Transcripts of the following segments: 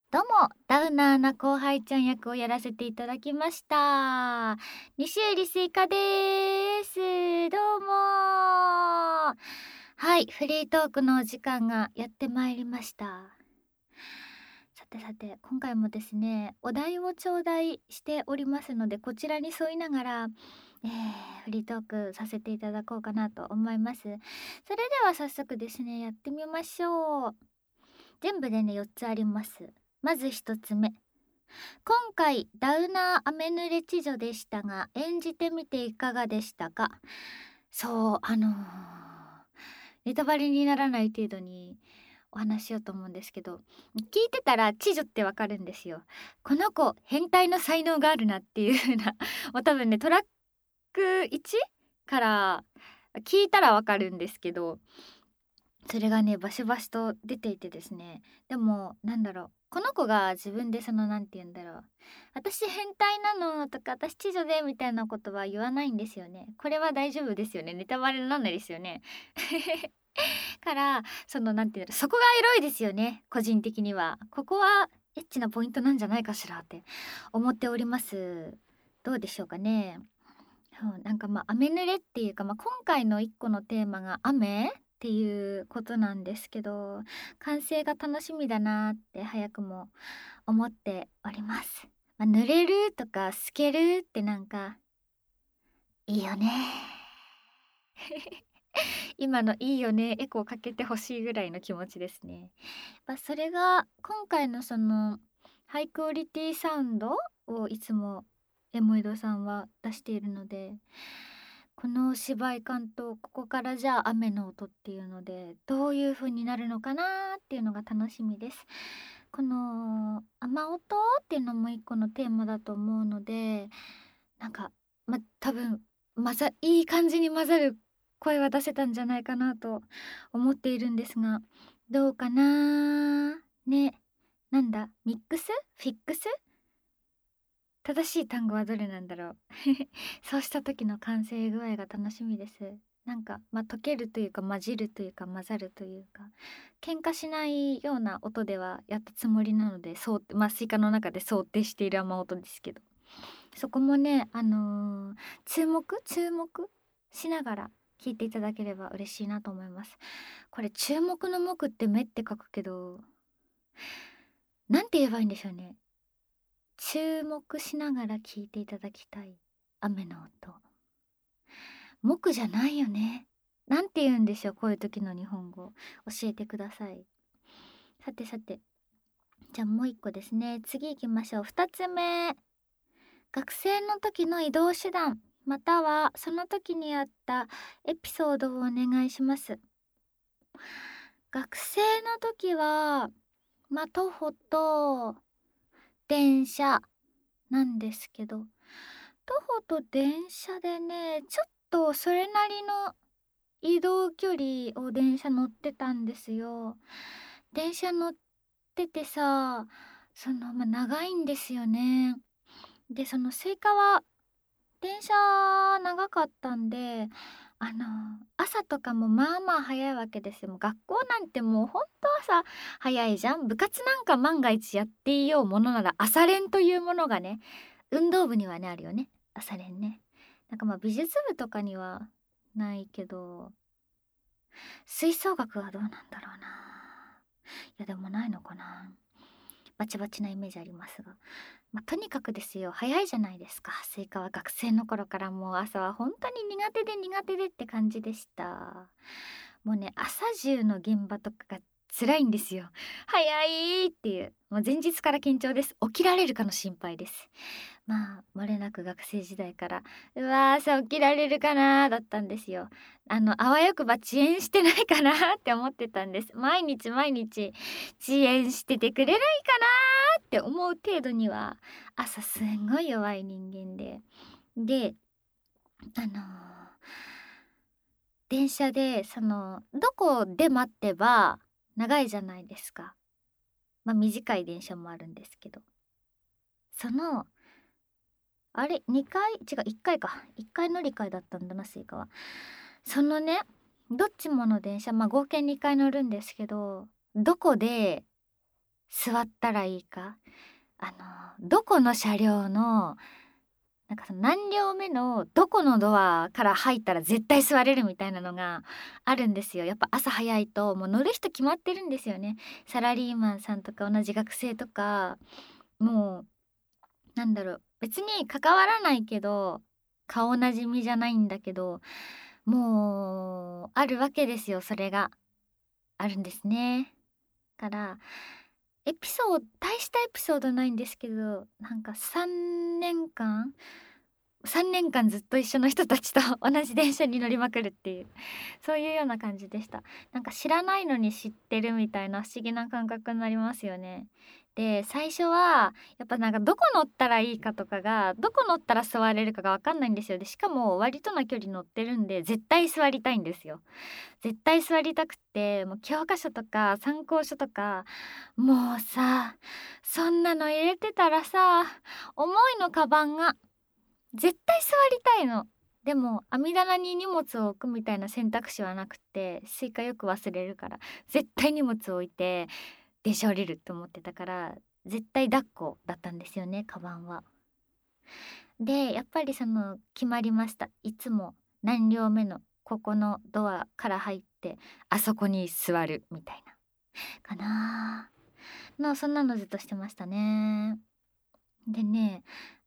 どうもダウナーな後輩ちゃん役をやらせていただきました西入スイカです。どうもはい、フリートークのお時間がやってまいりました。さてさて、今回もですねお題を頂戴しておりますので、こちらに沿いながら、フリートークさせていただこうかなと思います。それでは早速ですねやってみましょう。全部でね4つあります。まず1つ目、今回ダウナー雨濡れ知女でしたが演じてみていかがでしたか？そうネタバレにならない程度にお話ししようと思うんですけど、聞いてたら知女ってわかるんですよ。この子変態の才能があるなっていう風なもう多分ねトラック1から聞いたらわかるんですけど、それがねバシバシと出ていてですね、でもなんだろう、この子が自分でなんて言うんだろう、私変態なのとか私知女でみたいなことは言わないんですよね。これは大丈夫ですよね、ネタバレになんないですよねからなんて言うんだろう、そこがエロいですよね。個人的にはここはエッチなポイントなんじゃないかしらって思っております。どうでしょうかね。そうなんか雨濡れっていうか、今回の一個のテーマが雨っていうことなんですけど、完成が楽しみだなって早くも思っております。濡れるとか透けるってなんかいいよね今のいいよねエコーかけてほしいぐらいの気持ちですね。それが今回のハイクオリティサウンドをいつもエモエドさんは出しているので、この芝居感とここからじゃあ雨の音っていうのでどういう風になるのかなっていうのが楽しみです。この雨音っていうのも一個のテーマだと思うので、なんか多分いい感じに混ざる声は出せたんじゃないかなと思っているんですが、どうかなね。なんだミックスフィックス、正しい単語はどれなんだろうそうした時の完成具合が楽しみです。なんか溶けるというか混じるというか混ざるというか、喧嘩しないような音ではやったつもりなので、スイカの中で想定している雨音ですけど、そこもね注目しながら聞いていただければ嬉しいなと思います。これ注目の目って目って書くけど、なんて言えばいいんでしょうね。注目しながら聞いていただきたい雨の音。木じゃないよね。なんて言うんでしょう、こういう時の日本語。教えてください。さてさて。じゃあもう一個ですね。次行きましょう。二つ目。学生の時の移動手段、またはその時にあったエピソードをお願いします。学生の時は、徒歩と電車なんですけど、徒歩と電車でね、ちょっとそれなりの移動距離を電車乗ってたんですよ。電車乗っててさ、長いんですよね。で、スイカは電車長かったんで、朝とかもまあまあ早いわけですよ。もう学校なんてもうほんと朝早いじゃん。部活なんか万が一やっていようものなら朝練というものがね、運動部にはねあるよね。朝練ね。なんか美術部とかにはないけど、吹奏楽はどうなんだろうな。いやでもないのかな。バチバチなイメージありますが。とにかくですよ、早いじゃないですか。スイカは学生の頃からもう朝は本当に苦手で苦手でって感じでした。もうね、朝中の現場とかが辛いんですよ。早いっていう。もう前日から緊張です。起きられるかの心配です。漏れなく学生時代から、うわー、朝起きられるかなだったんですよ。あわよくば遅延してないかなって思ってたんです。毎日毎日遅延しててくれないかなって思う程度には朝すんごい弱い人間で、あの電車でどこで待ってば長いじゃないですか。短い電車もあるんですけど、そのあれ2回違う1回か1回乗り換えだったんだなスイカは。ね、どっちもの電車合計2回乗るんですけど、どこで座ったらいいか、どこの車両のなんかその何両目のどこのドアから入ったら絶対座れるみたいなのがあるんですよ。やっぱ朝早いともう乗る人決まってるんですよね。サラリーマンさんとか同じ学生とか、もうなんだろう、別に関わらないけど顔なじみじゃないんだけど、もうあるわけですよ。それがあるんですね。から大したエピソードないんですけど、なんか3年間ずっと一緒の人たちと同じ電車に乗りまくるっていう、そういうような感じでした。なんか知らないのに知ってるみたいな不思議な感覚になりますよね。で、最初はやっぱなんかどこ乗ったらいいかとかが、どこ乗ったら座れるかがわかんないんですよ。で、しかも割とな距離乗ってるんで、絶対座りたいんですよ。絶対座りたくって、もう教科書とか参考書とか、もうさ、そんなの入れてたらさ、重いのカバンが。絶対座りたいの。でも網棚に荷物を置くみたいな選択肢はなくて、スイカよく忘れるから絶対荷物を置いて電車降りるって思ってたから、絶対抱っこだったんですよね、カバンは。でやっぱりその決まりました。いつも何両目のここのドアから入ってあそこに座るみたいなかなそんなのずっとしてましたね。でね、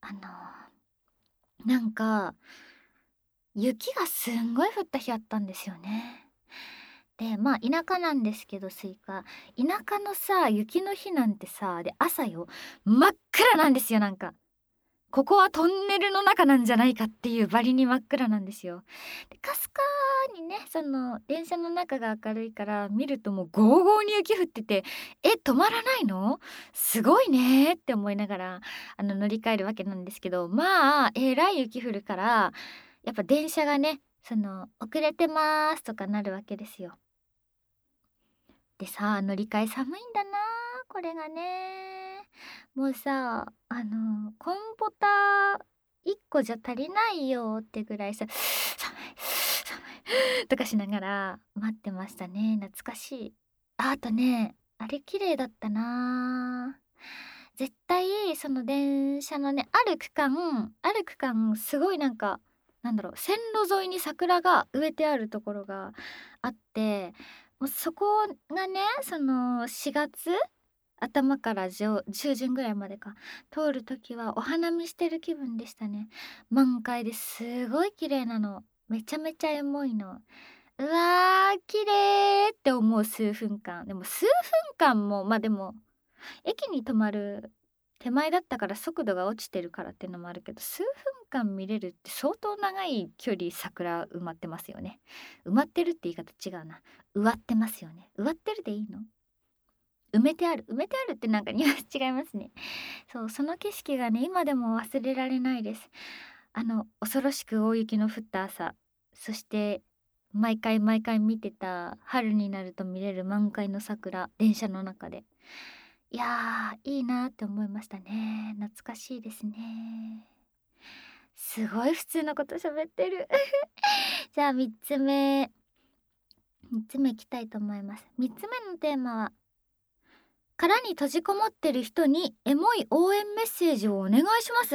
なんか雪がすんごい降った日あったんですよね。で、まあ田舎なんですけど、スイカ。田舎のさ、雪の日なんてさ、で、朝よ、真っ暗なんですよ、なんか。ここはトンネルの中なんじゃないかっていうバリに真っ暗なんですよ。で、かすかにね、その電車の中が明るいから見るともうゴーゴーに雪降ってて、止まらないの？すごいねって思いながら乗り換えるわけなんですけど、まあえらい雪降るから、やっぱ電車がね、その遅れてますとかなるわけですよ。でさ、乗り換え寒いんだな、これがね。もうさ、コーンポタ1個じゃ足りないよってぐらいさ、寒い、寒いとかしながら待ってましたね。懐かしい。あとね、あれ綺麗だったな。絶対その電車のね、ある区間すごいなんか、なんだろう、線路沿いに桜が植えてあるところがあって、もうそこがね、その4月頭から中旬ぐらいまでか、通る時はお花見してる気分でしたね。満開ですごい綺麗なの。めちゃめちゃエモいの。うわー、綺麗って思う数分間。でも数分間も、まあでも、駅に止まる手前だったから速度が落ちてるからっていうのもあるけど、数分間見れるって相当長い距離桜埋まってますよね。埋まってるって言い方違うな。植わってますよね。植わってるでいいの？埋めてあるってなんかニュアンス違いますね。そう、その景色がね、今でも忘れられないです。恐ろしく大雪の降った朝、そして毎回毎回見てた春になると見れる満開の桜、電車の中で。いやー、いいなって思いましたね。懐かしいですね。すごい普通のこと喋ってる。じゃあ3つ目いきたいと思います。3つ目のテーマは、殻に閉じこもってる人にエモい応援メッセージをお願いします。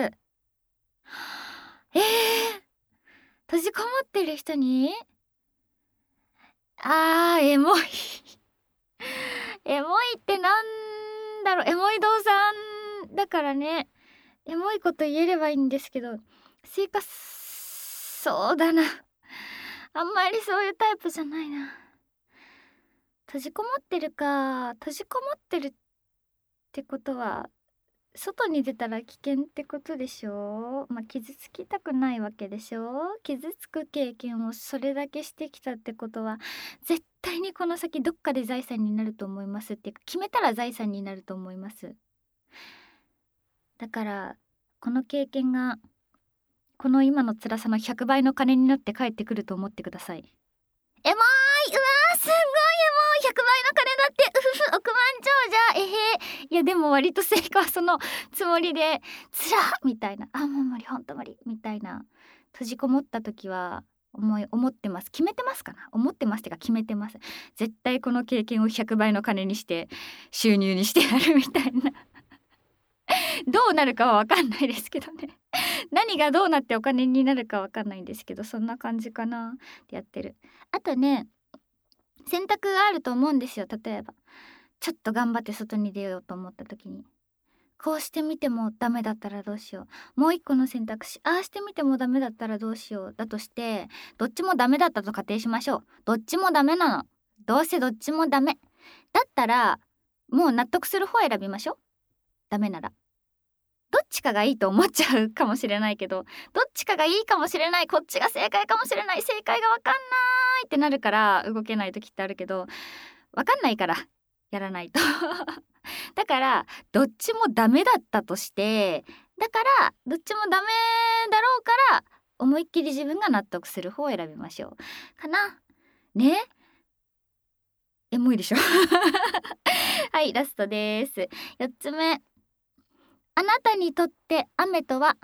閉じこもってる人に、エモい。エモいってなんだろう、エモい動産だからね、エモいこと言えればいいんですけど、そうだな。あんまりそういうタイプじゃないな。閉じこもってるってことは、外に出たら危険ってことでしょ。まあ、傷つきたくないわけでしょ。傷つく経験をそれだけしてきたってことは、絶対にこの先どっかで財産になると思いますっていうか、決めたら財産になると思います。だからこの経験がこの今の辛さの100倍の金になって帰ってくると思ってください。エモーい、うわー、すんごいエモい、100倍の金だって、うふふ、億万長者、いやでも割と成果はそのつもりで、つらっみたいな、もう無理、ほんと無理みたいな、閉じこもった時は思ってます。決めてますかな。思ってますってか決めてます。絶対この経験を100倍の金にして収入にしてやるみたいなどうなるかは分かんないですけどね何がどうなってお金になるか分かんないんですけど、そんな感じかなってやってる。あとね、選択があると思うんですよ。例えばちょっと頑張って外に出ようと思った時に、こうしてみてもダメだったらどうしよう、もう一個の選択肢、ああしてみてもダメだったらどうしようだとして、どっちもダメだったと仮定しましょう。どっちもダメなの。どうせどっちもダメだったら、もう納得する方選びましょう。ダメならどっちかがいいと思っちゃうかもしれないけど、どっちかがいいかもしれない、こっちが正解かもしれない、正解が分かんないってなるから動けない時ってあるけど、分かんないからやらないとだからどっちもダメだったとして、だからどっちもダメだろうから思いっきり自分が納得する方を選びましょうかな。ね、エモいでしょはい、ラストです。4つ目、あなたにとって雨とは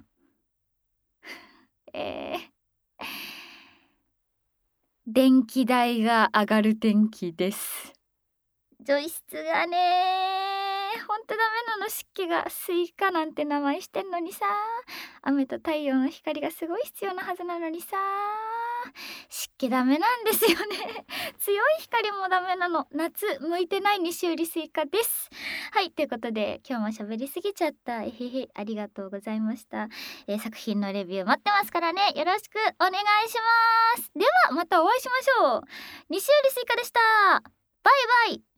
電気代が上がる天気です。除湿がね、ほんとダメなの。湿気が、スイカなんて名前してんのにさ、雨と太陽の光がすごい必要なはずなのにさ、湿気ダメなんですよね強い光もダメなの。夏向いてない西売りスイカです。はい、ということで今日も喋りすぎちゃった。えへへ、ありがとうございました。作品のレビュー待ってますからね、よろしくお願いします。ではまたお会いしましょう。西売りスイカでした。バイバイ。